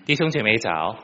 弟兄姐妹早，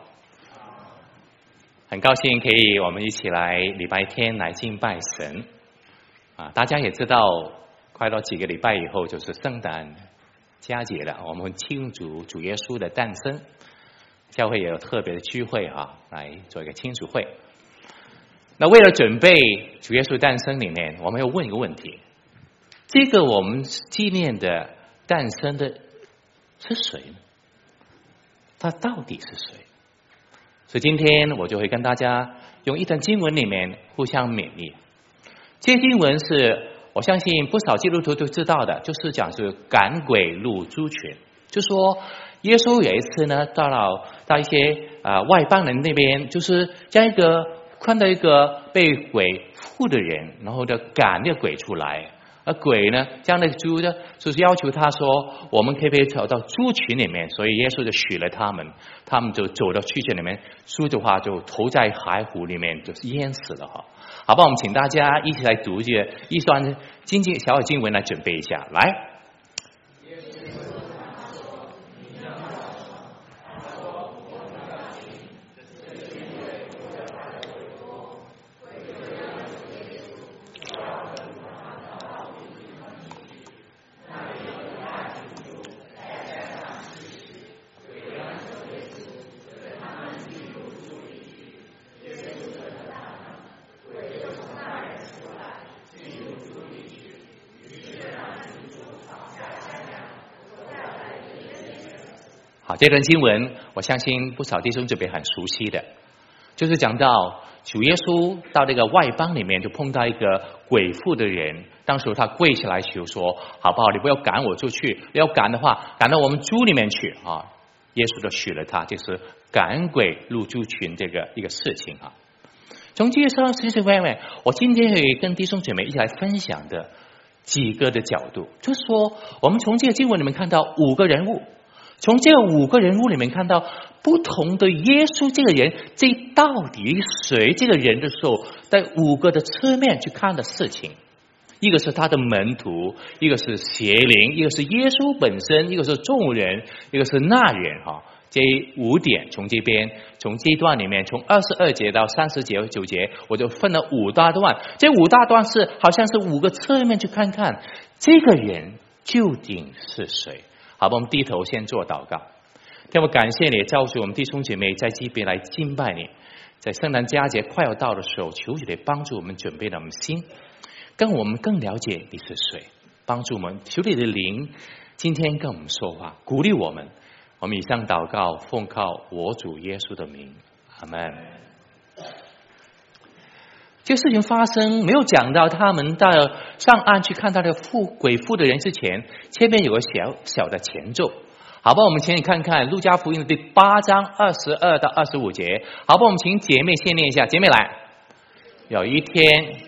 很高兴可以我们一起来礼拜天来敬拜神啊！大家也知道，快到几个礼拜以后就是圣诞佳节了，我们庆祝主耶稣的诞生，教会也有特别的聚会啊，来做一个庆祝会。那为了准备主耶稣诞生里面，我们要问一个问题：这个我们纪念的诞生的是谁呢？他到底是谁？所以今天我就会跟大家用一段经文里面互相勉励。这些经文是我相信不少基督徒都知道的，就是讲是赶鬼入猪群，就说耶稣有一次呢到一些外邦人那边，就是将看到一个被鬼附的人，然后就赶那个鬼出来。而鬼呢，将那个猪呢，就是要求他说，我们可不可以走到猪群里面？所以耶稣就许了他们，他们就走到猪群里面，猪的话就投在海湖里面，就是淹死了哈。好吧，我们请大家一起来读这一段小小经文来准备一下，来。好，这段经文我相信不少弟兄姊妹很熟悉的，就是讲到主耶稣到这个外邦里面就碰到一个鬼附的人，当时他跪下来求说，好不好，你不要赶我出去，要赶的话赶到我们猪里面去啊！耶稣就许了他，就是赶鬼入猪群这个一个事情啊。从这些事情外面，我今天会跟弟兄姐妹一起来分享的几个的角度，就是说我们从这个经文里面看到5个人物，从这5个人物里面看到不同的耶稣这个人，这到底谁这个人的时候，在5个的侧面去看的事情。一个是他的门徒，一个是邪灵，一个是耶稣本身，一个是众人，一个是那人哈。这5点从这边，从这一段里面，从22节到30节9节，我就分了5大段。这5大段是好像是5个侧面去看看这个人究竟是谁。好吧，我们低头先做祷告。天父，感谢你召集我们弟兄姐妹在这边来敬拜你，在圣诞佳节快要到的时候，求你来帮助我们准备我们心，跟我们更了解你是谁，帮助我们，求你的灵今天跟我们说话，鼓励我们。我们以上祷告奉靠我主耶稣的名，阿们。这事情发生没有讲到他们到上岸去看到的鬼附的人之前，前面有个小小的前奏。好吧，我们请你看看路加福音的第8章22到25节。好吧，我们请姐妹先念一下，姐妹来。有一天，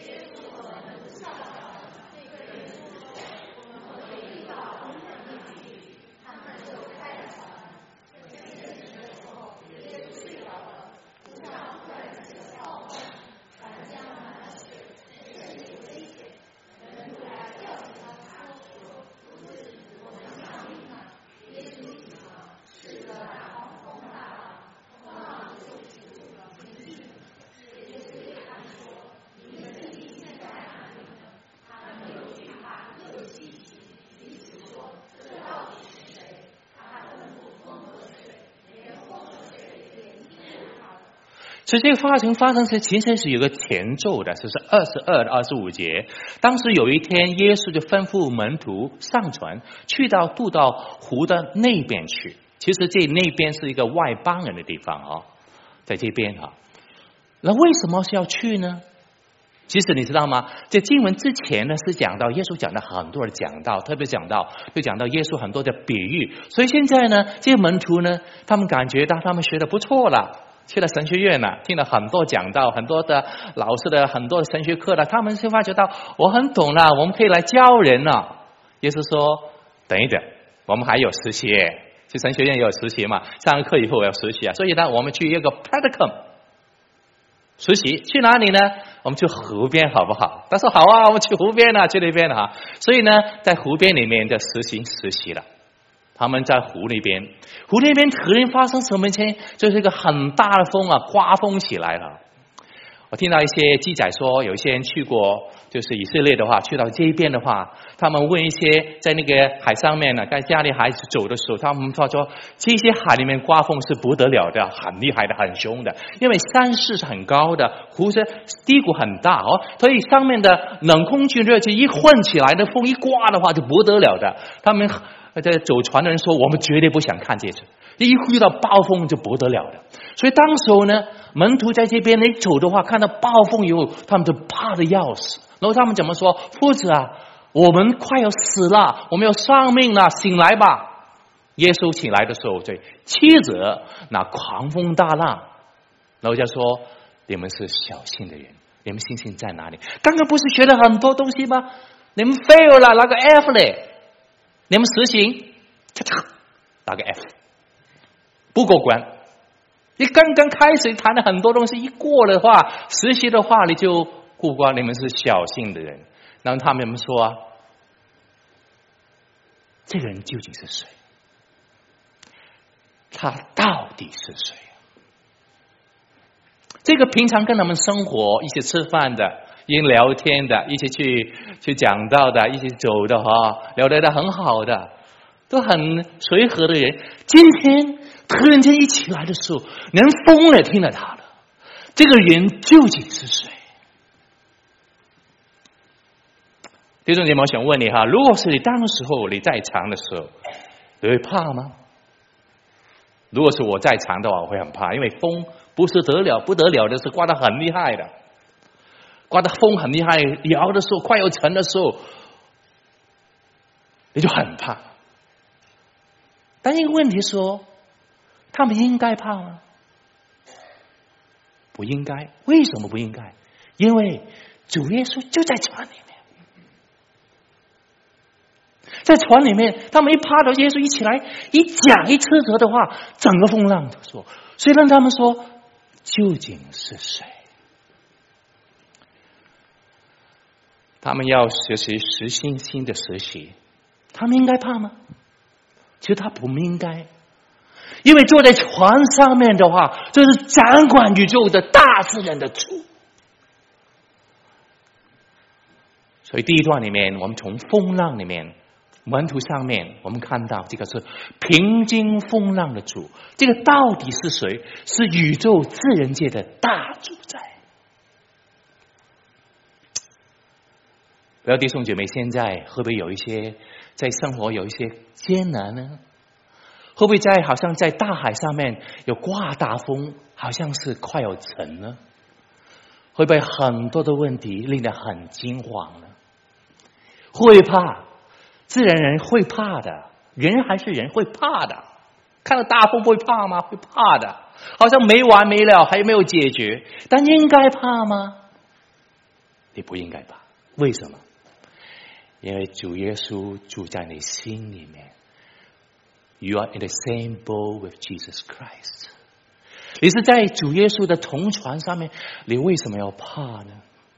所以这个发生其实是有个前奏的，就是22到25节。当时有一天，耶稣就吩咐门徒上船，渡到湖的那边去。其实这那边是一个外邦人的地方啊，在这边啊。那为什么是要去呢？其实你知道吗？在经文之前呢，是讲到耶稣讲了很多的讲道，特别讲到耶稣很多的比喻。所以现在呢，这些门徒呢，他们感觉到他们学得不错了。去了神学院了，听了很多讲道，很多的老师的很多的神学课了，他们就发觉到我很懂了，我们可以来教人了。耶稣说等一等，我们还有实习，去神学院也有实习嘛，上了课以后要实习啊，所以呢我们去一个 practicum 实习，去哪里呢？我们去湖边好不好？他说好啊，我们去湖边啊，去那边啊。所以呢在湖边里面就实习了。 他们在湖那边，湖那边突然发生什么情？就是一个很大的风啊，刮风起来了。我听到一些记载说，有一些人去过，就是以色列的话，去到这一边的话，他们问一些在那个海上面呢，跟家里孩子走的时候，他们说这些海里面刮风是不得了的，很厉害的，很凶的，因为山势是很高的，湖是低谷很大哦，所以上面的冷空气热气一混起来的风一刮的话就不得了的。他们在走船的人说，我们绝对不想看这次，一遇到暴风就不得了的。所以当时候呢，门徒在这边一走的话，看到暴风以后，他们就怕得要死。然后他们怎么说？夫子啊，我们快要死了，我们要丧命了，醒来吧。耶稣起来的时候，对妻子那狂风大浪，然后就说，你们是小心的人，你们信心在哪里？刚刚不是学了很多东西吗？你们 fail 了，拿个 F 嘞。你们实行，打个 F， 不过关。你刚刚开始谈了很多东西，一过的话，实习的话你就过关。你们是小心的人。然后他们说啊，这个人究竟是谁？他到底是谁？这个平常跟他们生活、一起吃饭的、一起聊天的、一起去讲道的、一起走的聊得很好的，都很随和的人，今天突然间一起来的时候，连风也听了他的。这个人究竟是谁？弟兄姐妹，我想问你如果是你当时候你在场的时候，你会怕吗？如果是我在场的话，我会很怕，因为风不是不得了的，是刮得很厉害的，刮得风很厉害，摇的时候快要沉的时候，你就很怕。但一个问题说，他们应该怕吗？不应该。为什么不应该？因为主耶稣就在船里面。在船里面，他们一趴到耶稣一起来一讲一斥责的话，整个风浪都说。所以让他们说，究竟是谁？他们要学习实心的实习，他们应该怕吗？其实他不应该，因为坐在船上面的话，这是掌管宇宙的大自然的主。所以第一段里面，我们从风浪里面门徒上面，我们看到这个是平静风浪的主，这个到底是谁？是宇宙自然界的大主宰。不要弟兄姐妹，现在会不会有一些在生活有一些艰难呢？会不会好像在大海上面有刮大风，好像是快要沉呢？会不会很多的问题令得很惊慌呢？会怕，自然人会怕的，人还是人会怕的。看到大风不会怕吗？会怕的，好像没完没了，还没有解决。但应该怕吗？你不应该怕。为什么？因为主耶稣住在你心里面。You are in the same boat with Jesus Christ。 你是在主耶稣的同船上面，你为什么要怕呢？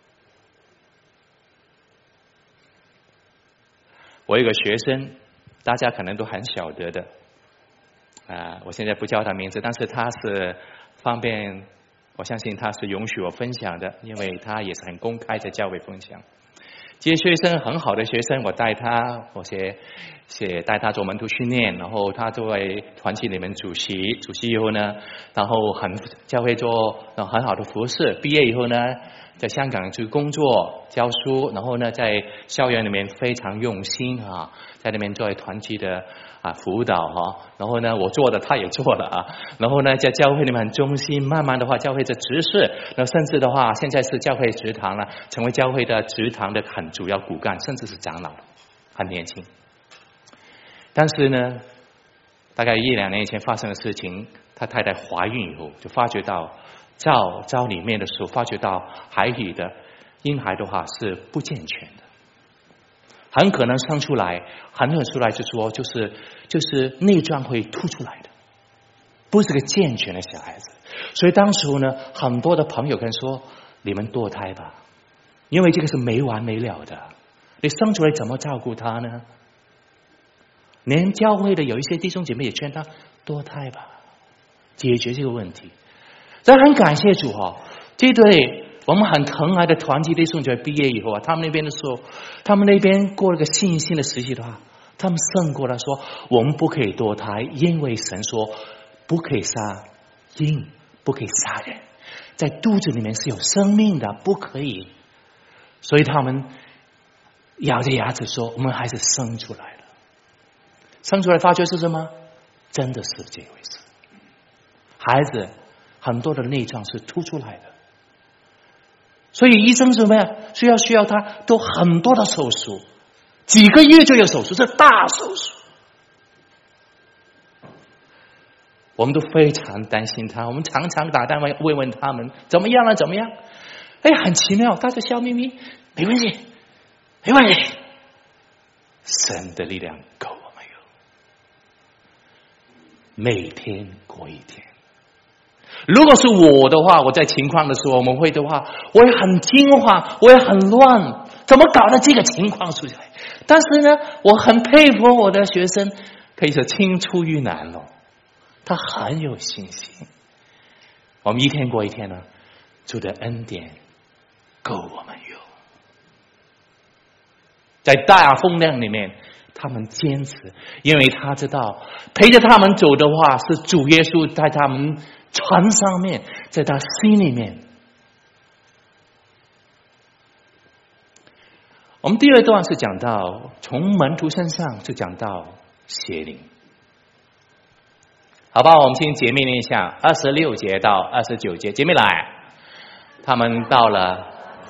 我有个学生，大家可能都很晓得的我现在不叫他名字，但是他是方便，我相信他是允许我分享的，因为他也是很公开在教会分享。这些学生很好的学生，我带他，带他做门徒训练，然后他作为团体里面主席以后呢，然后教会做很好的服侍，毕业以后呢，在香港去工作教书，然后呢在校园里面非常用心在那边作为团体的辅导然后呢我做的他也做了然后呢在教会里面很忠心，慢慢的话教会的执事，那甚至的话现在是教会职堂了，成为教会的职堂的很主要骨干，甚至是长老，很年轻。但是呢大概1-2年以前发生的事情，他太太怀孕以后就发觉到照里面的时候，发觉到海里的婴孩的话是不健全的，很可能生出来就说就是内脏会凸出来的，不是个健全的小孩子。所以当时候呢，很多的朋友跟说，你们堕胎吧，因为这个是没完没了的，你生出来怎么照顾他呢？ 连教会的有一些弟兄姐妹也劝他堕胎吧，解决这个问题。但很感谢主这对我们很疼爱的团契弟兄姐妹毕业以后他们那边的时候，他们那边过了个信心的实习的话，他们胜过了说我们不可以堕胎，因为神说不可以杀婴，不可以杀人，在肚子里面是有生命的，不可以。所以他们咬着牙齿说我们还是生出来了。生出来发觉是什么？真的是这回事。孩子很多的内脏是凸出来的，所以医生什么呀？需要他做很多的手术，几个月就有手术，是大手术。我们都非常担心他，我们常常打电话问他们怎么样了，怎么样？很奇妙，大家笑眯眯，没关系，没关系，神的力量够我们有，每天过一天。如果是我的话，我在情况的时候，我们会的话，我也很惊慌，我也很乱，怎么搞的这个情况出来？但是呢，我很佩服我的学生，可以说青出于蓝了，他很有信心。我们一天过一天呢，主的恩典够我们有。在大风浪里面，他们坚持，因为他知道陪着他们走的话，是主耶稣在他们船上面，在他心里面。我们第二段是讲到从门徒身上是讲到邪灵，好吧？我们先姐妹念一下26节到29节，姐妹来，他们到了。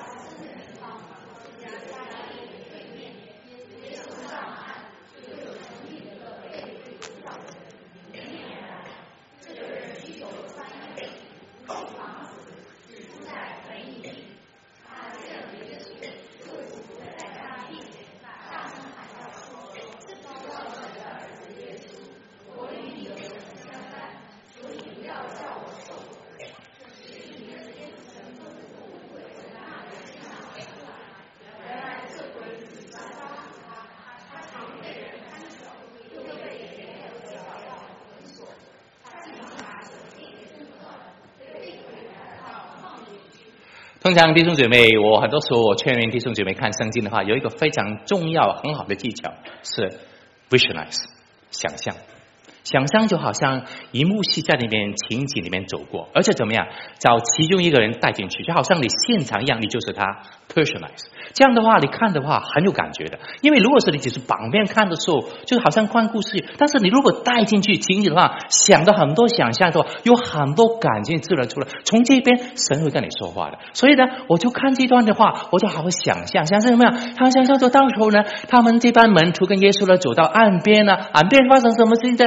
通常弟兄姐妹，我很多时候我劝勉弟兄姐妹看圣经的话，有一个非常重要很好的技巧是 visualize 想象。想象就好像一幕戏在里面情景里面走过，而且怎么样找其中一个人带进去，就好像你现场一样，你就是他 personalize。 这样的话你看的话很有感觉的，因为如果是你只是旁边看的时候就好像看故事，但是你如果带进去情景的话，想的很多想象的话，有很多感情自然出来，从这边神会跟你说话的。所以呢，我就看这段的话，我就好好想象什么样，他想象说到时候呢，他们这班门徒跟耶稣呢走到岸边呢，岸边发生什么事情？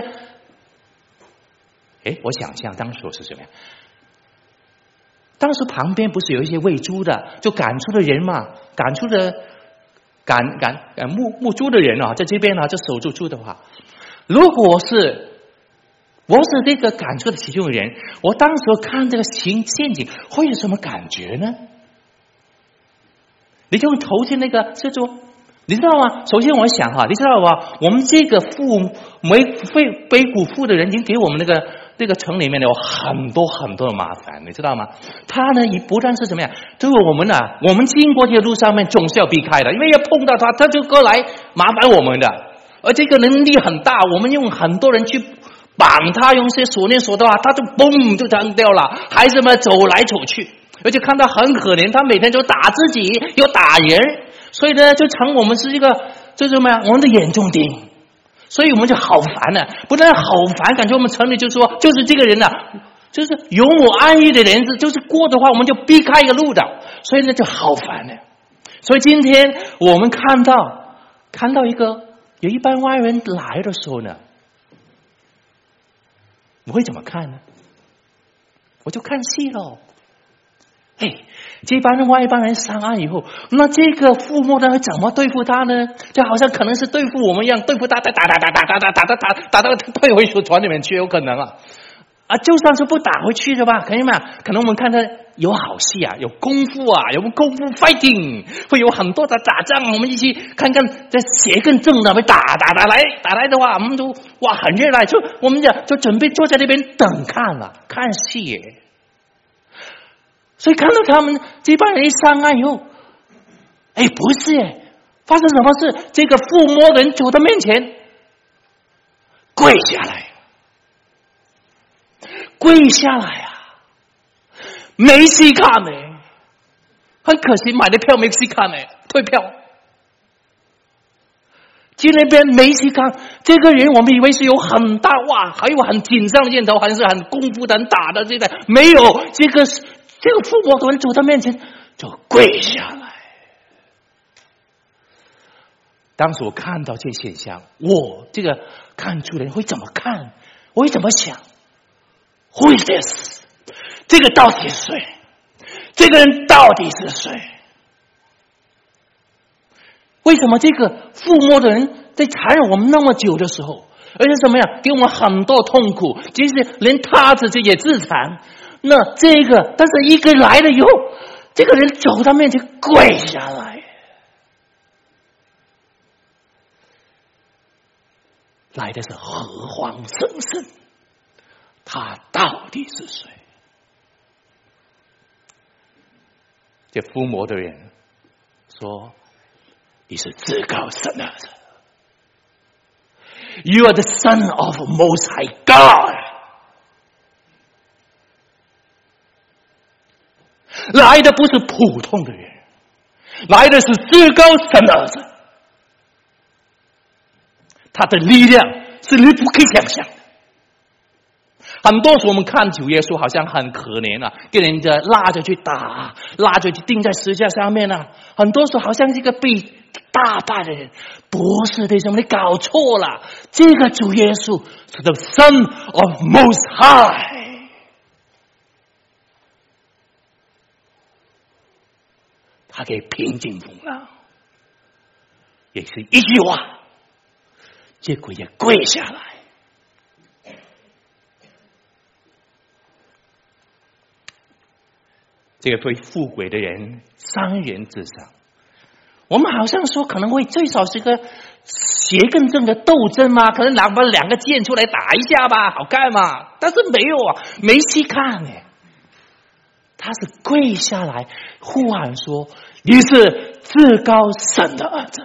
我想象当时是什么样？当时旁边不是有一些喂猪的，就赶出的人嘛，赶出的牧猪的人在这边就守住猪的话，如果是我是这个赶出的其中的人，我当时看这个陷阱会有什么感觉呢？你就投进那个这种，你知道吗？首先我想你知道吗？我们这个背骨腹的人已经给我们那个城里面有很多很多的麻烦，你知道吗？他呢也不但是怎么样，对我们我们经过这个路上面总是要避开的，因为要碰到他就过来麻烦我们的，而这个能力很大，我们用很多人去绑他，用些锁链锁的话，他就嘣就扔掉了，孩子们走来走去，而且看到很可怜，他每天就打自己又打人，所以呢就成我们是一个这什么呀，我们的眼中钉。所以我们就好烦了，不但好烦，感觉我们城里就说就是这个人就是有我安逸的人，就是过的话我们就避开一个路的，所以呢就好烦了。所以今天我们看到一个有一班外人来的时候呢，我会怎么看呢？我就看戏咯。这班外邦人上岸以后，那这个父母呢会怎么对付他呢？就好像可能是对付我们一样，对付他打到退回船里面去，有可能就算是不打回去的吧，可以吗？可能我们看他有好戏啊，有功夫啊，有功夫 fighting， 会有很多的打仗，我们一起看看这邪更正的，打来的话，我们就哇很热闹，我们就准备坐在那边等看了，看戏耶。所以看到他们这帮人一上岸以后，不是耶，发生什么事？这个附魔的人走到面前，跪下来啊！没戏看呢，很可惜买的票没戏看呢，退票。去那边没戏看，这个人我们以为是有很大哇，还有很紧张的念头，还是很功夫的很打的这个，没有，这个附魔的人走到面前就跪下来。当时我看到这现象，我这个看出人会怎么看？我会怎么想 ？Who is this？ 这个到底是谁？这个人到底是谁？为什么这个附魔的人在缠绕我们那么久的时候，而且怎么样，给我们很多痛苦，即使连他自己也自残。那这个，但是一个来了以后，这个人走到面前跪下来，来的是何方神圣？他到底是谁？这附魔的人说：“你是至高神的儿子 ，You are the Son of Most High God。”来的不是普通的人，来的是至高神的儿子，他的力量是你不可以想象的。很多时候我们看主耶稣好像很可怜啊，给人家拉着去打，拉着去钉在十字架上面啊。很多时候好像是一个被大败的人，不是弟兄们，你搞错了。这个主耶稣是 the Son of Most High， 他可以平静风浪，也是一句话，结果也跪下来。这个对富贵的人伤人之伤，我们好像说可能会最少是个邪更正的斗争嘛，可能拿把两个剑出来打一下吧，好看嘛。但是没有啊，没戏看哎。他是跪下来呼喊说：“你是至高神的儿子。”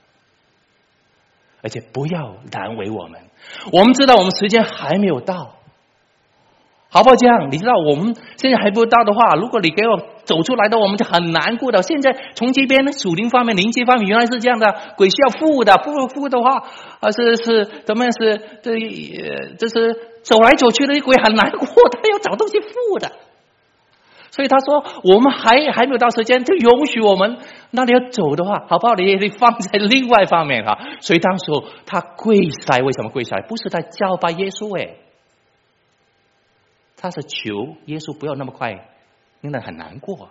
而且不要难为我们，我们知道我们时间还没有到。好不好这样？你知道我们现在还不到的话，如果你给我走出来的，我们就很难过的。现在从这边属灵方面、灵界方面原来是这样的，鬼是要付的，付的话是怎么样？这是走来走去的鬼很难过，他要找东西付的。所以他说我们还没有到时间，就允许我们那里要走的话，好不好？你放在另外方面哈。所以当时他跪下来，为什么跪下来？不是在叫拜耶稣他是求耶稣不要那么快，令人很难过。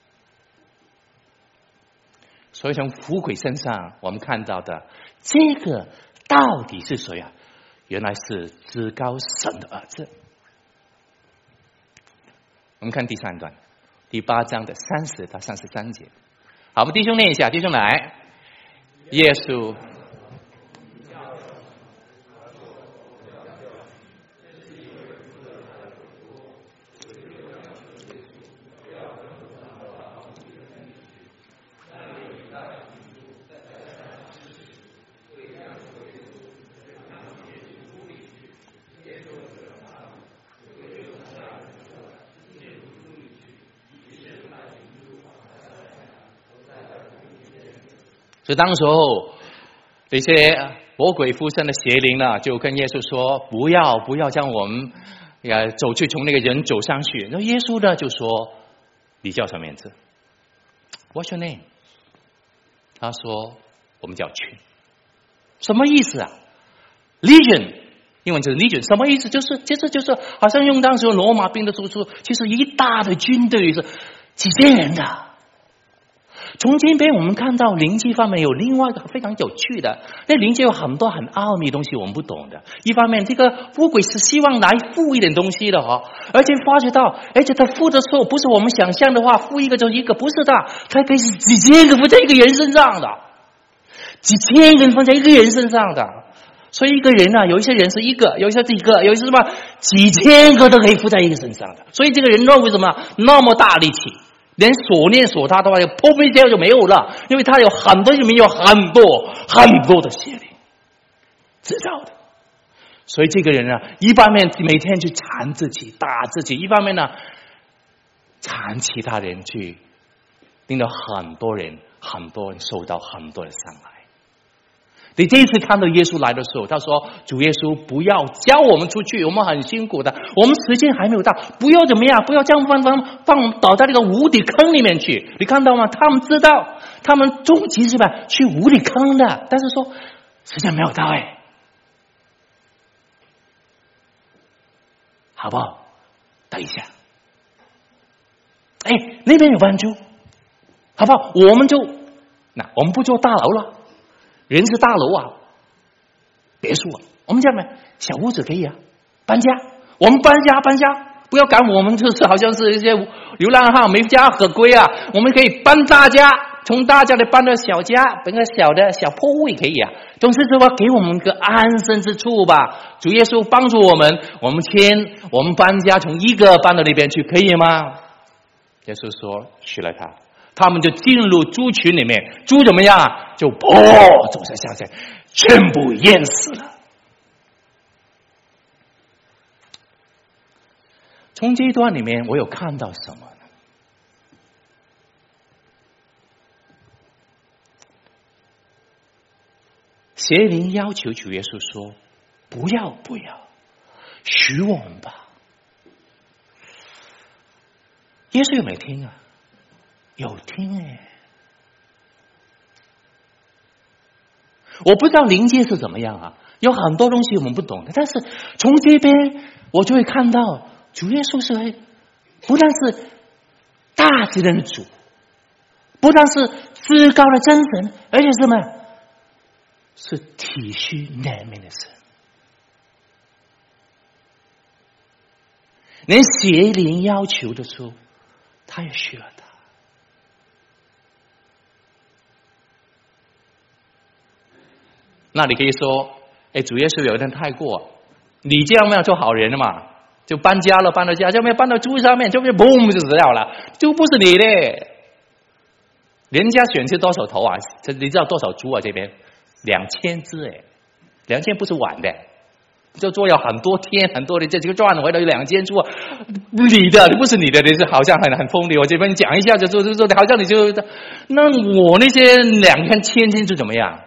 所以从富贵身上我们看到的这个到底是谁啊？原来是至高神的儿子。我们看第3段，第8章的30到33节。好，我们弟兄念一下，弟兄来。耶稣所以当时候那些魔鬼附身的邪灵呢，就跟耶稣说：“不要将我们走去，从那个人走上去。”然后耶稣呢就说：“你叫什么名字 ？What's your name？” 他说：“我们叫群。”什么意思啊 ？Legion， 英文就是 Legion， 什么意思？就是好像用当时罗马兵的说出，其实一大的军队是几千人的。 从这边我们看到灵界方面有另外一个非常有趣的，那灵界有很多很奥秘的东西我们不懂的。一方面这个魔鬼是希望来付一点东西的而且发觉到，而且他付的时候不是我们想象的话，付一个就一个，不是的，他可以是几千个付在一个人身上的，几千个人放在一个人身上的。所以一个人有一些人是一个，有一些是一个，有一些什么几千个都可以付在一个身上的。所以这个人为什么那么大力气？连锁链锁他的话，破飞掉就没有了，因为他有很多里面有很多很多的邪灵制造的。所以这个人一方面每天去缠自己打自己，一方面缠其他人去，令到很多人受到很多的伤害。你这一次看到耶稣来的时候，他说主耶稣不要叫我们出去，我们很辛苦的，我们时间还没有到，不要怎么样，不要这样放我们倒在那个无底坑里面去。你看到吗？他们知道他们终极是吧去无底坑的，但是说时间没有到好不好？等一下那边有斑鸠，好不好？我们不做大楼了，人是大楼别墅我们这样小屋子可以搬家，我们搬家，不要赶我们，就是好像是一些流浪汉没家可归我们可以搬大家，从大家的搬到小家，搬个小的小破屋也可以总是说给我们个安身之处吧。主耶稣帮助我们，我们搬家从一个搬到那边去，可以吗？耶稣说许了他们就进入猪群里面，猪怎么样就走下去，全部淹死了。从这一段里面我有看到什么呢？邪灵要求主耶稣说不要许我们吧。耶稣有没有听有听我不知道灵界是怎么样有很多东西我们不懂的，但是从这边我就会看到主耶稣是不但是大自然的主，不但是至高的真神，而且是什么？是体恤怜悯的神。连邪灵要求的时候，他也许了他。那你可以说主耶稣有点太过，你这样没有做好人了嘛，就搬家了，搬到家就没有搬到猪上面，就没有嘣就死掉了，就不是你的。人家选是多少头你知道多少猪这边2000只2000不是碗的，就做要很多天很多的，这个赚回来有2000猪你的不是你的，你是好像很锋利，我这边讲一下就做好像你就那我那些2000猪怎么样？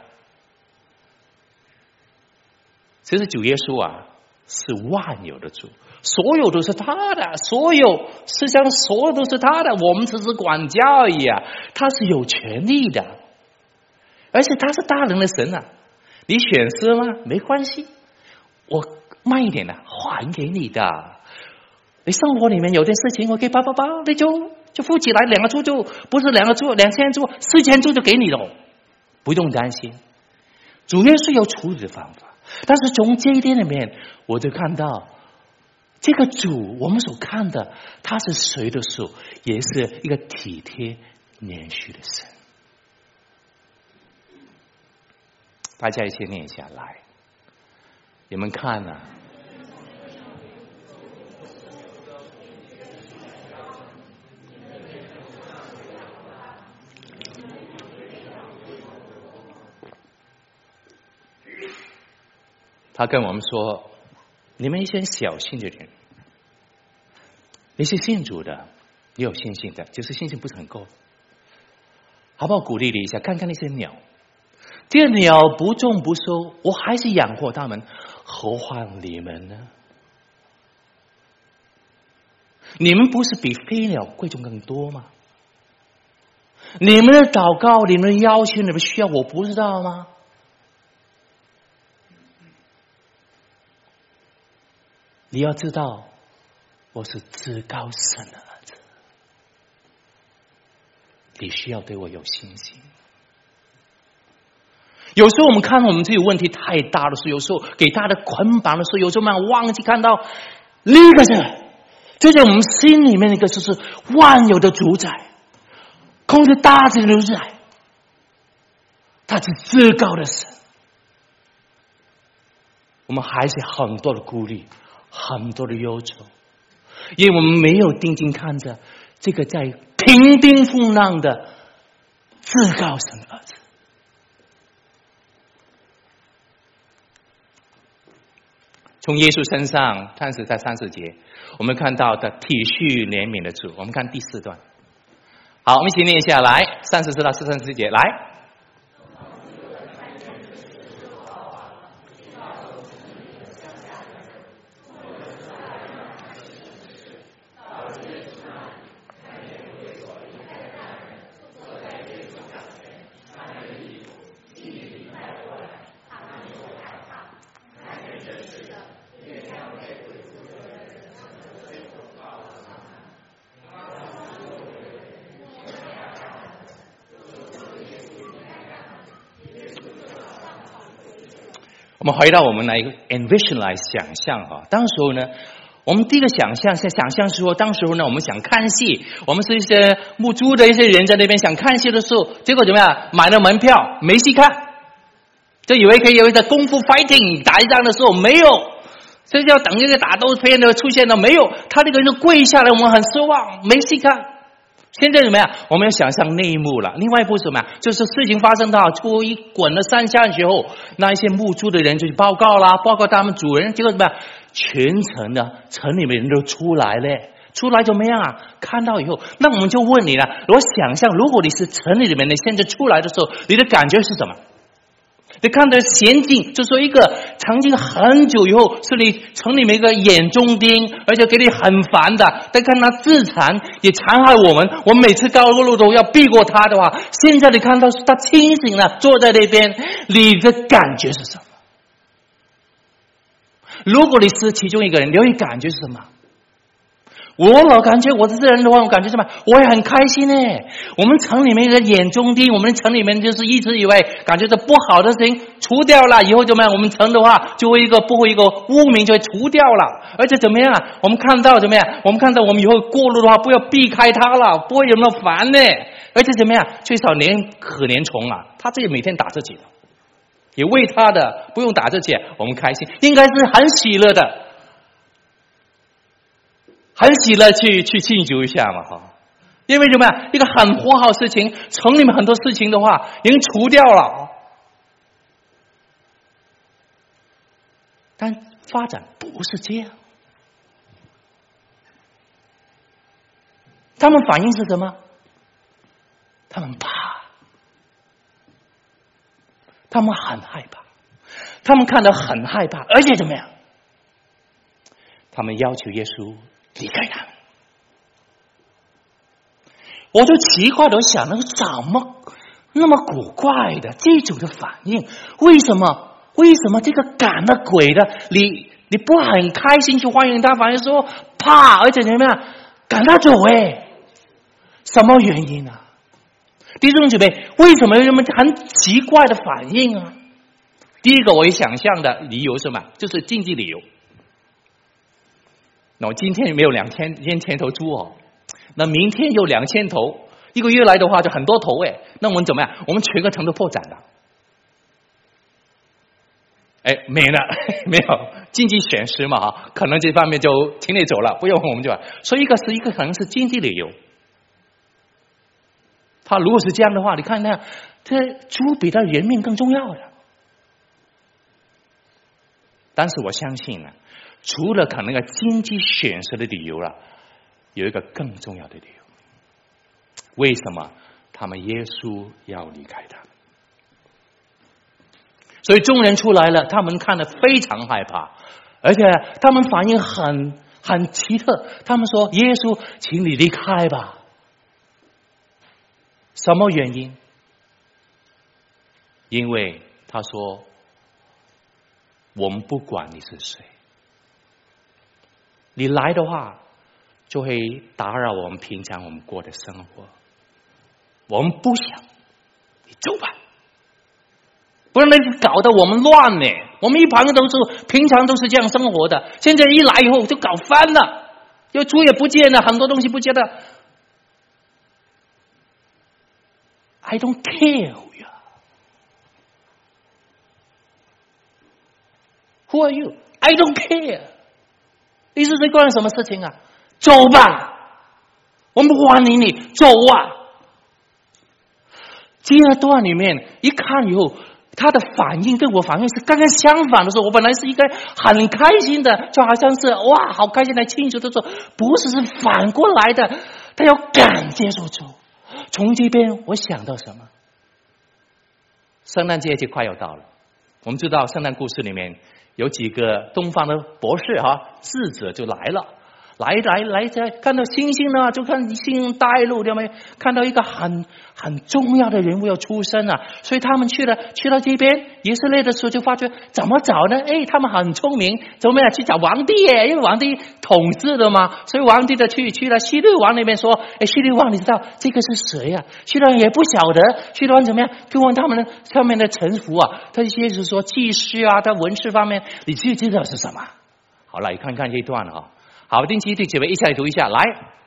其实主耶稣是万有的主，所有都是他的，所有世上所有都是他的，我们只是管家而已他是有权利的，而且他是大能的神你选择吗？没关系，我慢一点还给你的。你生活里面有点事情我可以叭，你就付起来，2个猪就不是2个猪2000猪4000猪就给你了，不用担心。主耶稣有处理的方法，但是从这一点里面我就看到这个主我们所看的他是谁的时候，也是一个体贴怜恤的神。大家一起念下来，你们看他跟我们说，你们一些小心的人，你是信主的，你有信心的，就是信心不是很够，好不好？鼓励你一下，看看那些鸟，这个鸟不种不收，我还是养活它们，何况你们呢？你们不是比飞鸟贵重更多吗？你们的祷告，你们的要求，你们需要，我不知道吗？你要知道，我是至高神的儿子， 你需要对我有信心。有时候我们看我们自己问题太大的时候，有时候给大的捆绑的时候，有时候我们忘记看到另一个就在我们心里面那个就是万有的主宰，控制大自然的主宰，他是至高的神。我们还是很多的顾虑，很多的忧愁，因为我们没有定睛看着这个在平定风浪的至高神的儿子。从耶稣身上，开始在30节，我们看到的体恤怜悯的主。我们看第4段，好，我们一起念一下来，34到44节，来。我们回到我们来 envision 来想象哈，当时候呢，我们第一个想象说，当时候呢，我们想看戏，我们是一些牧猪的一些人在那边想看戏的时候，结果怎么样？买了门票没戏看，就以为可以有一个功夫 fighting 打一仗的时候没有，所以要等这个打斗片的出现了没有？他那个人就跪下来，我们很失望，没戏看。现在怎么样？我们要想象内幕了。另外一步是什么呀？就是事情发生到初一滚了3下的时候，那一些牧猪的人就去报告啦，报告他们主人，结果怎么样？全城的城里面人都出来了，出来怎么样啊？看到以后，那我们就问你了，我想象如果你是城里面的，现在出来的时候，你的感觉是什么？你看到险境，就说一个曾经很久以后是你城里面一个眼中钉，而且给你很烦的，再看他自残也残害我们每次高速路都要避过他的话，现在你看到他清醒了，坐在那边，你的感觉是什么？如果你是其中一个人，你会感觉是什么？我老感觉我是这人的话，我感觉什么？我也很开心哎！我们城里面一个眼中钉，我们城里面就是一直以为感觉这不好的事情除掉了，以后怎么样？我们城的话就会一个污名就会除掉了，而且怎么样啊？我们看到怎么样？我们看到我们以后过路的话，不要避开它了，不会有那么烦呢。而且怎么样？最少连可怜虫啊，他自己每天打自己的，也为他的不用打自己，我们开心，应该是很喜乐的。很喜乐去庆祝一下嘛哈，因为什么呀？一个很不好事情，城里面很多事情的话已经除掉了，但发展不是这样。他们反应是什么？他们怕，他们很害怕，他们看得很害怕，而且怎么样？他们要求耶稣离开他们。我就奇怪的想，那个怎么那么古怪的这种的反应？为什么这个赶了鬼的你不很开心去欢迎他，反而说怕，而且怎么样赶他走？什么原因啊？弟兄姐妹，为什么有这么很奇怪的反应啊？第一个我想象的理由是什么？就是经济理由。那我今天没有2000头猪哦，那明天有2000头，一个月来的话就很多头那我们怎么样？我们全个城都破产了。没有经济损失嘛可能这方面就停内走了，不用我们就所以一个可能是经济理由。他如果是这样的话，你看这猪比他人命更重要的。但是我相信除了可能个经济损失的理由有一个更重要的理由。为什么他们耶稣要离开他们？所以众人出来了，他们看得非常害怕，而且他们反应很奇特，他们说耶稣请你离开吧。什么原因？因为他说我们不管你是谁，你来的话就会打扰我们平常我们过的生活， 我们不想，你走吧，不然那搞得我们乱呢。我们一旁都是平常都是这样生活的，现在一来以后就搞翻了，又猪也不见了，很多东西不见了。I don't care who you are. Who are you? I don't care. 你是谁关什么事情啊？走吧，我们不欢迎你，走啊！第二段里面一看以后，他的反应跟我反应是刚刚相反的时候，我本来是一个很开心的，就好像是哇，好开心来庆祝的时候，不是，是反过来的，他要敢接受主。从这边我想到什么？圣诞节就快要到了，我们知道圣诞故事里面有几个东方的博士智者就来了，来，看到星星呢，就看星星带路，对没？看到一个很重要的人物要出生啊，所以他们去到这边以色列的时候，就发觉怎么找呢？他们很聪明，怎么样去找皇帝耶？因为皇帝统治的嘛，所以皇帝的去了希律王那边说，希律王你知道这个是谁啊？希律王也不晓得，希律王怎么样？就问他们上面的臣服啊，他一些是说祭司啊，他文士方面，你知道是什么？好，来看看这一段啊。好，第七、第九位一起来读一下，来。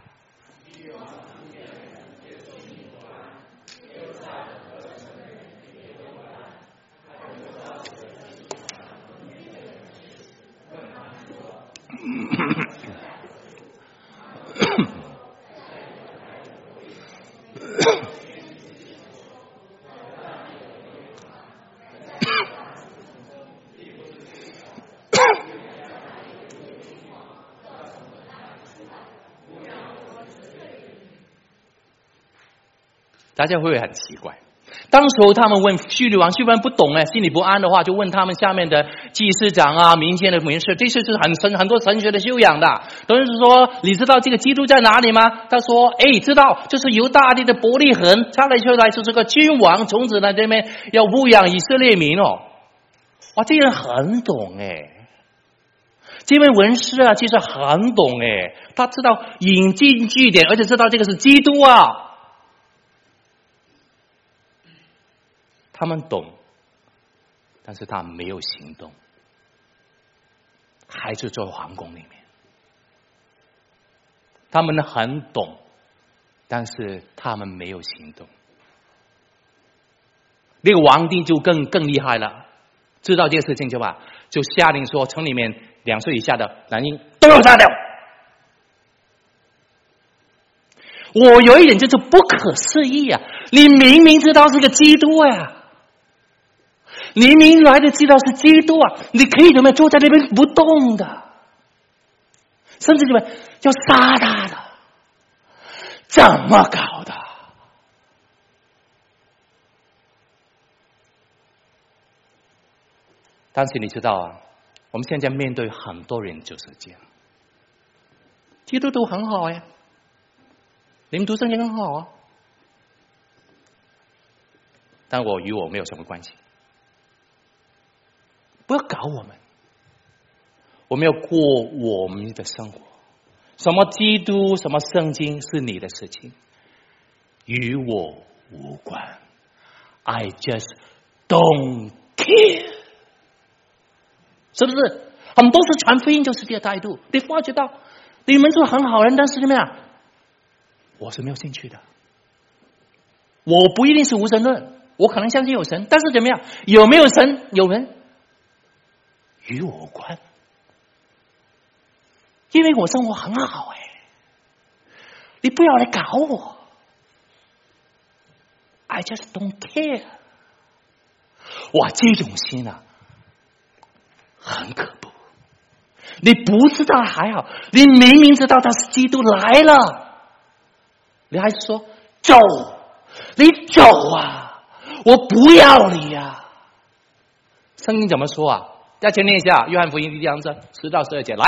大家会不会很奇怪？当时候他们问希律王，希律王不懂心里不安的话，就问他们下面的祭司长啊、民间的文士，这是很多神学的修养的。都是说，你知道这个基督在哪里吗？他说，知道，就是犹大地的伯利恒，他来出来是这个君王，从此呢这边要牧养以色列民哦。哇，这人很懂这位文士啊，其实很懂他知道引经据典，而且知道这个是基督啊。他们懂，但是他没有行动，还是在皇宫里面。他们很懂，但是他们没有行动。那个皇帝就更厉害了，知道这个事情就下令说，城里面2岁以下的男婴都要杀掉。我有一点就是不可思议啊！你明明知道是个基督你明来的知道是基督啊，你可以怎么样坐在那边不动的，甚至怎么要杀他的，怎么搞的？但是你知道我们现在面对很多人就是这样，基督徒很好你们读圣经很好但与我没有什么关系。不要搞我们要过我们的生活。什么基督，什么圣经是你的事情，与我无关。I just don't care， 是不是？很多是传福音就是这个态度。你发觉到你们是很好人，但是怎么样？我是没有兴趣的。我不一定是无神论，我可能相信有神，但是怎么样？有没有神？有人与我无关，因为我生活很好你不要来搞我。I just don't care。哇，这种心很可怖。你不知道还好，你明明知道他是基督来了，你还是说走，你走我不要你圣经怎么说大家念一下约翰福音第2章10到12节，来。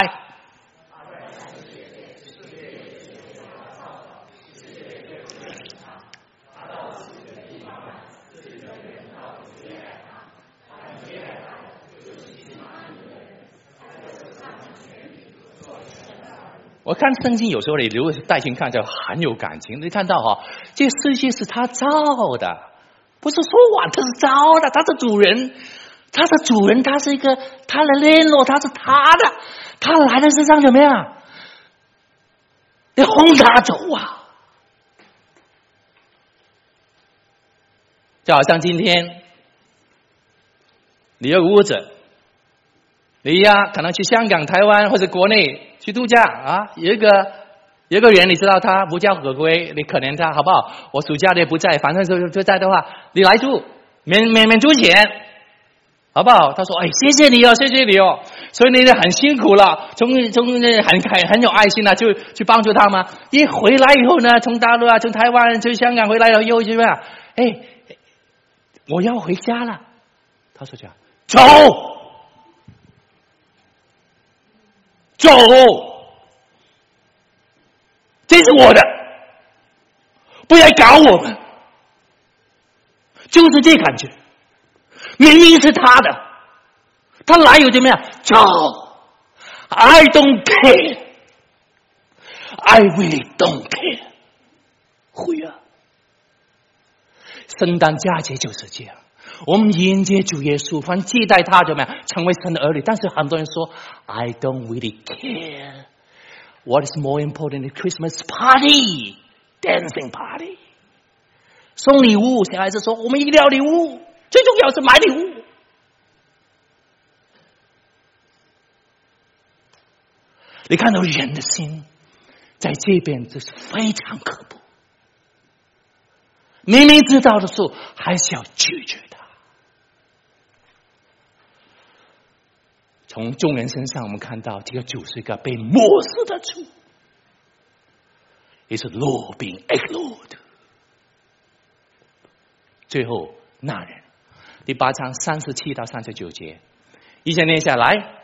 我看圣经有时候你如果带进看就很有感情。你看到这个世界是他造的，不是说完他是造的，他是主人，他是主人，他是一个他的联络，他是他的，他来的世上怎么样？你轰他走啊！就好像今天你有个屋子，你可能去香港、台湾或者国内去度假啊，有一个人你知道他无家可归，你可怜他好不好？我暑假也不在，反正就在的话，你来住，免出钱，好不好？他说：“哎，谢谢你哦，谢谢你哦。”所以你很辛苦了，从很有爱心了，就去帮助他嘛。一回来以后呢，从大陆从台湾从香港回来了又怎么样？哎，我要回家了。他说：“这样走。”这是我的，不要搞我们，就是这感觉。明明是他的，他来又怎么样？走 ，I don't care, I really don't care。会啊，圣诞佳节就是这样。我们迎接主耶稣，反正期待他怎么样成为神的儿女。但是很多人说 ，I don't really care。What is more important than Christmas party, dancing party？ 送礼物，小孩子说我们一定要礼物，最重要是买礼物。你看到人的心在这边，这是非常可怖。明明知道的时候，还是要拒绝他。从众人身上，我们看到这个主是一个被漠视的主，也是落并 ignored。最后那人，第8章37到39节，一起念下来。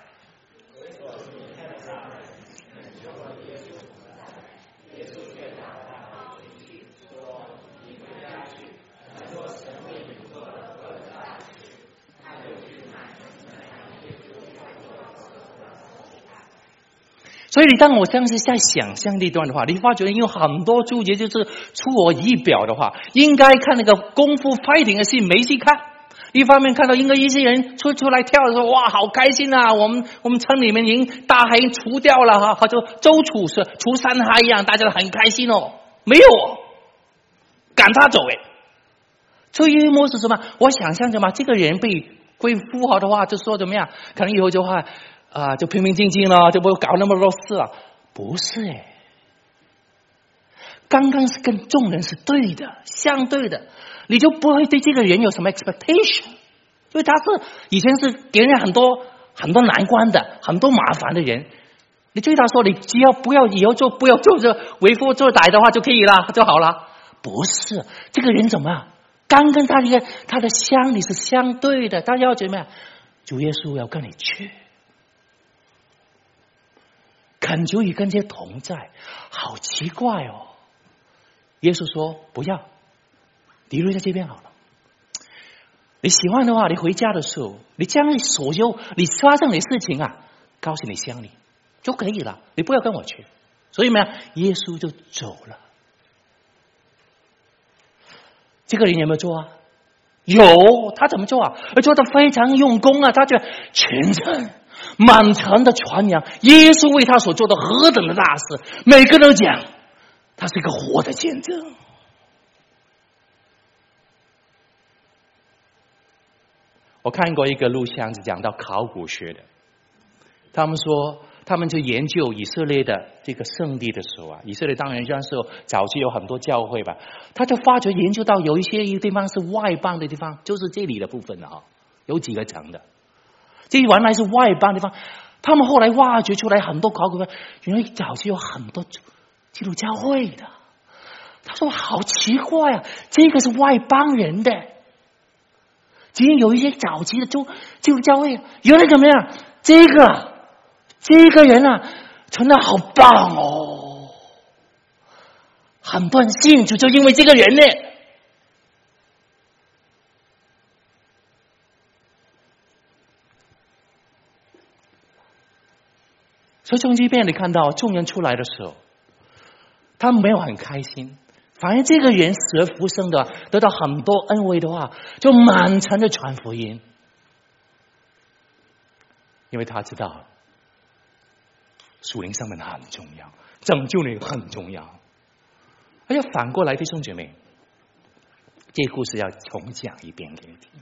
所以你当我这样子在想象那段的话，你发觉有很多注解就是出我意表的话，应该看那个功夫 fighting 的戏没戏看。一方面看到应该一些人出来跳的时候，哇，好开心啊！我们村里面已经大海除掉了哈，好像周楚是除三害一样，大家都很开心哦。没有哦，赶他走哎。所以末是什么？我想象着嘛，这个人被归附好的话，就说怎么样？可能以后就话。就平平静静了，就不会搞那么多事了。不是哎，刚刚是跟众人是对的，相对的，你就不会对这个人有什么 expectation， 因为他是以前是给人很多难关的，很多麻烦的人。你对他说，你只要不要以后就不要做这为非作歹的话就可以了，就好了。不是，这个人怎么样？刚跟他的相你是相对的，他要怎么样？主耶稣要跟你去。恳求与跟这同在，好奇怪哦！耶稣说不要，你留在这边好了。你喜欢的话，你回家的时候，你将所有你发生的事情告诉你乡里就可以了，你不要跟我去。所以呢，耶稣就走了。这个人有没有做啊？有，他怎么做啊？做得非常用功啊！他就全程。满城的传扬耶稣为他所做的何等的大事，每个人都讲他是一个活的见证。我看过一个录像，是讲到考古学的，他们说他们就研究以色列的这个圣地的时候以色列当然那时候早期有很多教会吧，他就发觉研究到有一些地方是外邦的地方，就是这里的部分有几个城的。这原来是外邦地方，他们后来挖掘出来很多考古，原来早期有很多基督教会的。他说好奇怪啊，这个是外邦人的，只有一些早期的基督教会，原来怎么样？这个人传得好棒哦，很多人信主就因为这个人呢。 所以从这边你看到众人出来的时候，他们没有很开心，反而这个人死而复生的，得到很多恩惠的话，就满城的传福音，因为他知道属灵生命很重要，拯救你很重要。而且反过来，弟兄姐妹，这故事要重讲一遍给你听。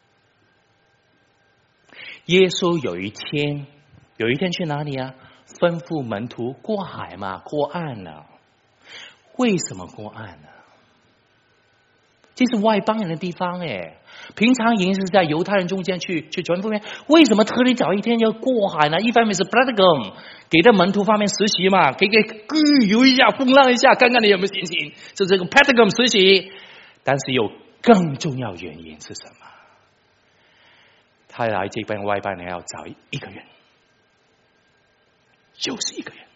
耶稣有一天去哪里啊？吩咐门徒过海嘛，过岸了。为什么过岸呢？这是外邦人的地方哎，平常已经是在犹太人中间去传福音，为什么特地找一天要过海呢？一方面是 practicum 给的门徒方面实习嘛，给游一下，风浪一下，看看你有没有信心，是这个 practicum 实习。但是有更重要原因是什么？他来这边外邦人要找一个人，就是一个人。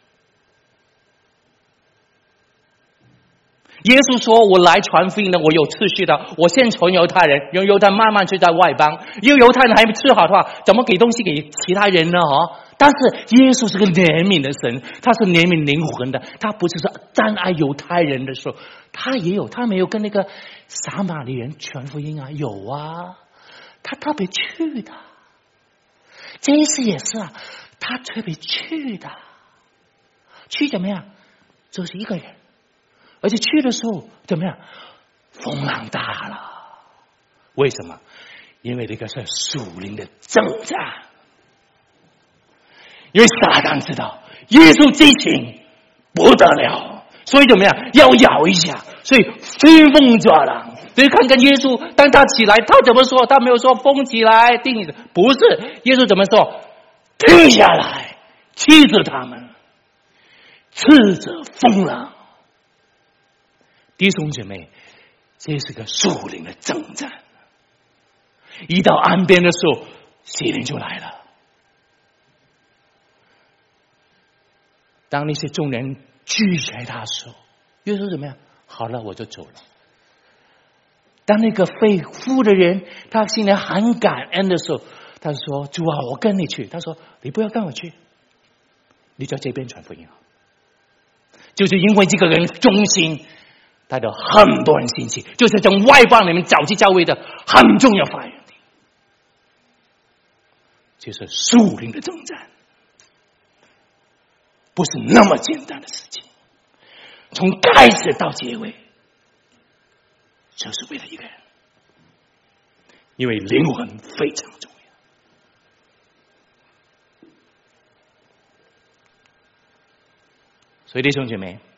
耶稣说：“我来传福音的，我有次序的。我先从犹太人，由犹太慢慢去在外邦。因为犹太人还没治好的话，怎么给东西给其他人呢？但是耶稣是个怜悯的神，他是怜悯灵魂的，他不是说单爱犹太人的时候，他没有跟那个撒玛利人传福音啊，有啊，他特别去的。这一次也是啊，他特别去的，去怎么样？就是一个人。”而且去的时候怎么样？风浪大了。为什么？因为这个是属灵的征战。因为撒旦知道耶稣这群不得了，所以怎么样？要咬一下，所以兴风作浪。所以看看耶稣，当他起来，他怎么说？他没有说风起来定你，不是。耶稣怎么说？停下来，气着他们，斥责风浪。弟兄姐妹，这是个属灵的征战。一到岸边的时候，邪灵就来了。当那些众人拒绝他的时候，耶稣怎么样？好了，我就走了。当那个被俘的人，他心里很感恩的时候，他说：“主啊，我跟你去。”他说：“你不要跟我去，你在这边传福音啊。”就是因为这个人忠心。带着很多人兴起，就是从外邦里面早期教会的很重要发源地，就是属灵的征战，不是那么简单的事情。从开始到结尾，就是为了一个人，因为灵魂非常重要。所以弟兄姐妹，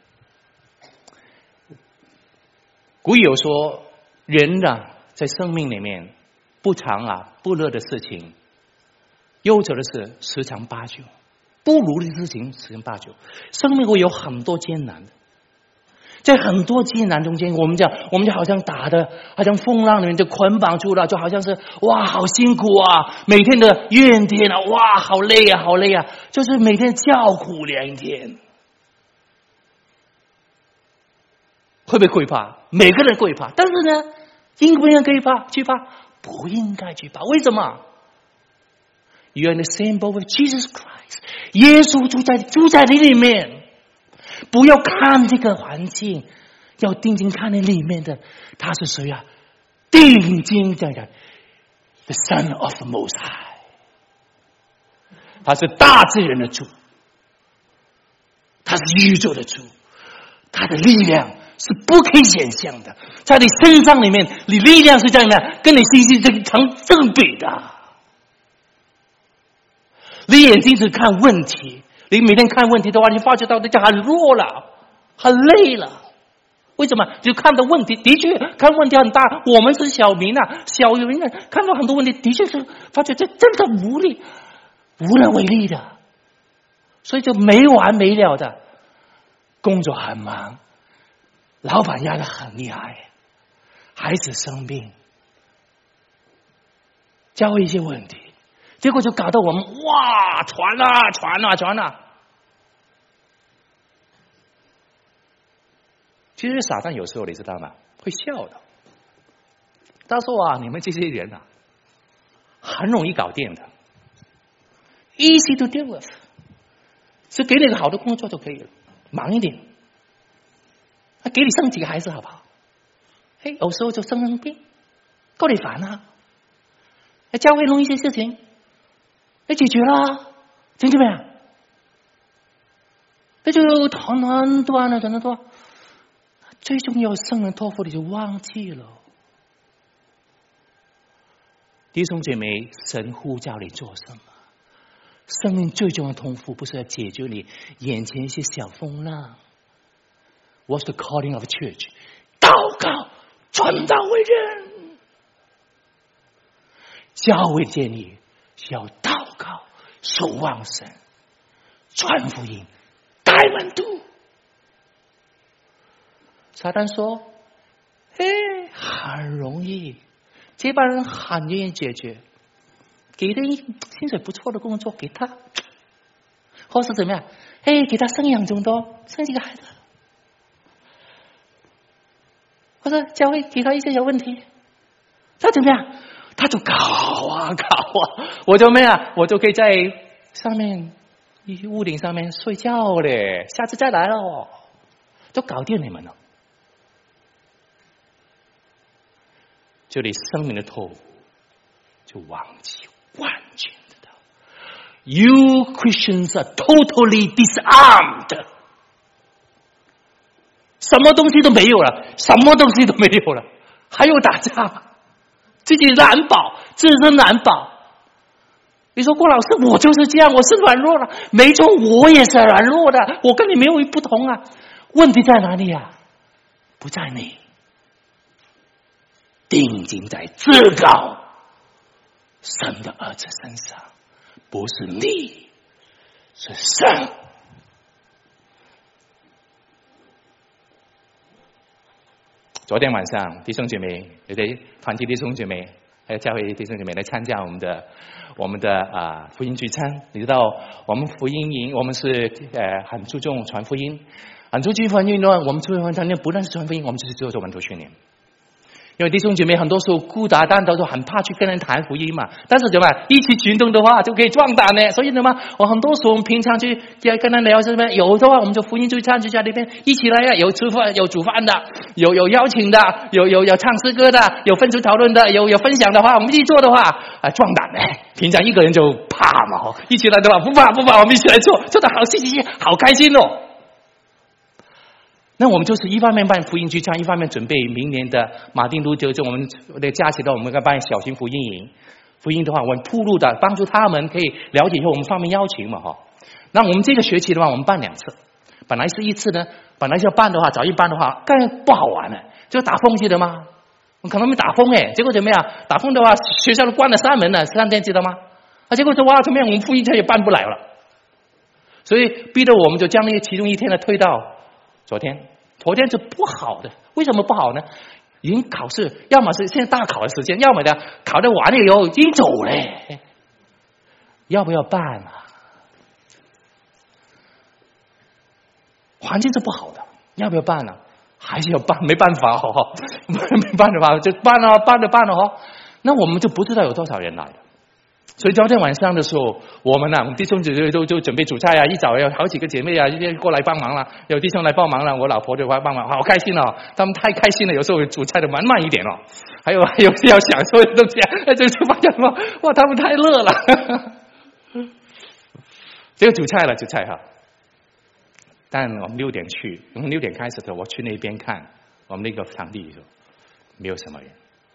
古语有说，人啊，在生命里面不长不乐的事情，忧愁的事十常八九，不如的事情十常八九。生命会有很多艰难的，在很多艰难中间，我们就好像打的，好像风浪里面就捆绑住了，就好像是哇，好辛苦啊！每天的怨天啊，哇，好累啊，好累啊，就是每天叫苦连天。会不会惧怕？每个人惧怕，但是呢，应不应该惧怕？不应该惧怕。为什么 ？You are in the same boat with Jesus Christ。耶稣住在你里面，不要看这个环境，要定睛看你里面的，他是谁啊？定睛这样 ，The Son of the Most High， 他是大自然的主，他是宇宙的主，他的力量是不可以想象的，在你身上里面，你力量是这样的，跟你信心是成正比的。你眼睛是看问题，你每天看问题的话，你发觉到大家很弱了，很累了。为什么？就看到问题，的确看问题很大。我们是小民小民看到很多问题，的确是发觉这真的无力，无能为力的，所以就没完没了的，工作很忙。老板压得很厉害，孩子生病，教会一些问题，结果就搞得我们哇传啊。其实撒旦有时候你知道吗？会笑的。他说你们这些人很容易搞定的 ，easy to deal with， 就给你一个好的工作就可以了，忙一点。给你生几个孩子好不好？有时候就生病，够你烦啊！教会弄一些事情，解决了，听见没有？那就很多，最重要圣人托付你就忘记了。弟兄姐妹，神呼叫你做什么？生命最重要的托付不是要解决你眼前一些小风浪。What's the calling of the church？ 祷告，传道为人。教会建立需要祷告，守望神，传福音，带门徒。撒旦说：“很容易，这帮人很愿意解决，给点薪水不错的工作给他，或是怎么样？给他生养众多，生几个孩子。”或者教会给他一些小问题，他怎么样？他就搞啊，我就没啊，我就可以在上面屋顶上面睡觉嘞，下次再来了，就搞定你们了。就你生命的托付就忘记，完全的。You Christians are totally disarmed。什么东西都没有了，还有打架吗？自己难保，自身难保。你说郭老师，我就是这样，我是软弱了，没错，我也是软弱的，我跟你没有不同啊。问题在哪里啊？不在你，定睛在至高神的儿子身上，不是你，是神。昨天晚上，弟兄姐妹，有的团体弟兄姐妹，还有教会弟兄姐妹来参加我们的福音聚餐。你知道，我们福音营，我们是很注重传福音，很注重传福音的话，我们注重传福音，不但是传福音，我们就是做门徒训练。因为弟兄姐妹很多时候孤打单都很怕去跟人谈福音嘛，但是怎么一起群众的话就可以壮胆呢？所以怎么我很多时候我们平常去跟他聊什么，有的话我们就福音聚餐就在那边一起来呀，有吃饭有煮饭的，有邀请的，有唱诗歌的，有分组讨论的，有分享的话，我们一起做的话壮胆呢。平常一个人就怕嘛，一起来的话不怕，我们一起来做的好稀奇，好开心哦。那我们就是一方面办福音聚餐，一方面准备明年的马丁路就我们的假期的，我们要办小型福音营。福音的话，我们铺路的，帮助他们可以了解以后，我们方面邀请嘛哈。那我们这个学期的话，我们办2次，本来是1次呢，本来要办的话，早一办的话，更不好玩了，就打风记得吗？可能没打风结果怎么样？打风的话，学校都关了3门了，3天记得吗？结果说哇，怎么样？我们福音餐也办不来了，所以逼得我们就将那个其中1天呢推到昨天是不好的，为什么不好呢？已经考试，要么是现在大考的时间，要么的考得完了以后已经走了，要不要办啊？环境是不好的，要不要办啊？还是要办，没办法没办法就办了那我们就不知道有多少人来了。所以昨天晚上的时候，我们弟兄姐妹都准备煮菜啊，一早有好几个姐妹啊过来帮忙了，有弟兄来帮忙了，我老婆就来帮忙，好开心哦！他们太开心了，有时候煮菜的慢一点哦，还有要享受的东西，就发现哇，他们太乐了。这个煮菜哈，但我们6点去，我们6点开始的，我去那边看我们那个场地的时候，没有什么人。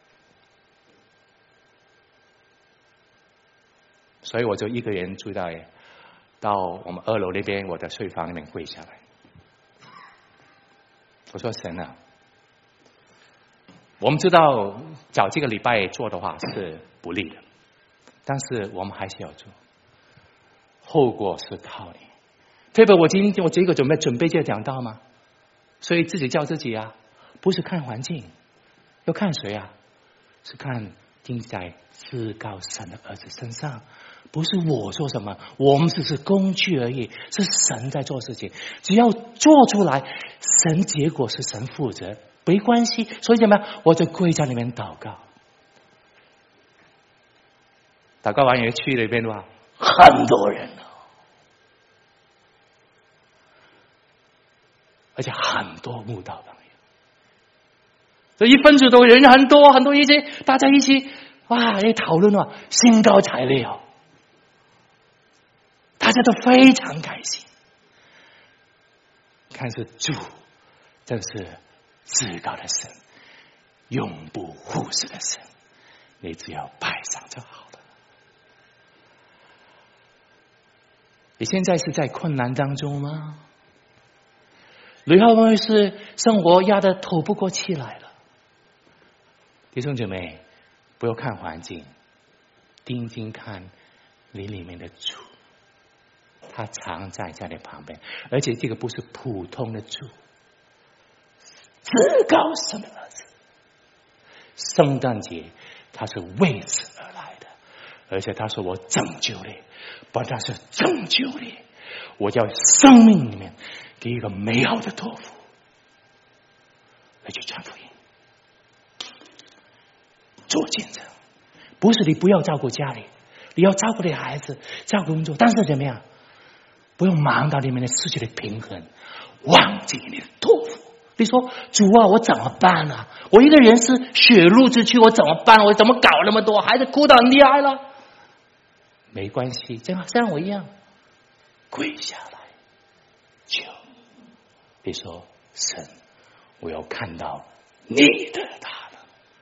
所以我就一个人住到我们2楼那边我的睡房里面跪下来，我说神啊，我们知道早这个礼拜做的话是不利的，但是我们还是要做，后果是靠你。特别我这个准备这讲道吗？所以自己叫自己啊，不是看环境，要看谁啊？是看定在至高神的儿子身上。不是我做什么，我们只是工具而已，是神在做事情，只要做出来，神结果是神负责，没关系。所以怎么样？我就跪在里面祷告，祷告完也去那边的话，很多人了， 而且很多慕道朋友。这一分组都人很多很多，一些大家一起哇，一讨论啊，兴高采烈哦，大家都非常开心。看是主真是至高的神，永不忽视的神，你只要拜上就好了。你现在是在困难当中吗？你会不会是生活压得透不过气来了？弟兄姐妹，不要看环境，定睛看你里面的主，他常在你旁边，而且这个不是普通的主，至高神的儿子。圣诞节他是为此而来的，而且他说我拯救你，不但是拯救你，我叫生命里面给一个美好的托付来去传福音，做见证。不是你不要照顾家里，你要照顾你孩子，照顾工作，但是怎么样，不用忙到里面的失去的平衡，忘记你的托付。你说主啊，我怎么办啊？我一个人是血路之躯，我怎么办？我怎么搞那么多？孩子哭得很厉害了，没关系，像我一样跪下来求。你说神，我要看到你的大能。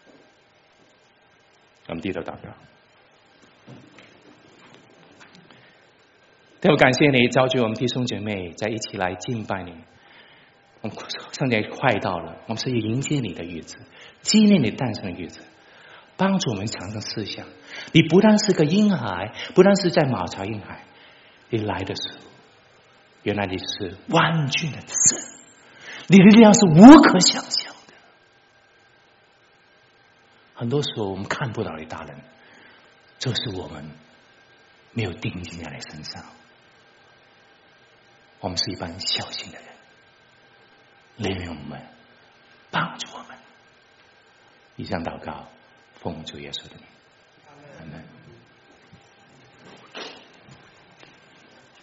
我们低头祷告。天父，感谢你召集我们弟兄姐妹在一起来敬拜你。我们圣诞快到了，我们是迎接你的日子，纪念你诞生的日子，帮助我们常常思想，你不但是个婴孩，不但是在马槽婴孩，你来的时候，原来你是万军的神，你的力量是无可想象的。很多时候我们看不到你大能，这是我们没有定睛在你身上，我们是一般小心的人，怜悯我们，帮助我们。以上祷告，奉主耶稣的名。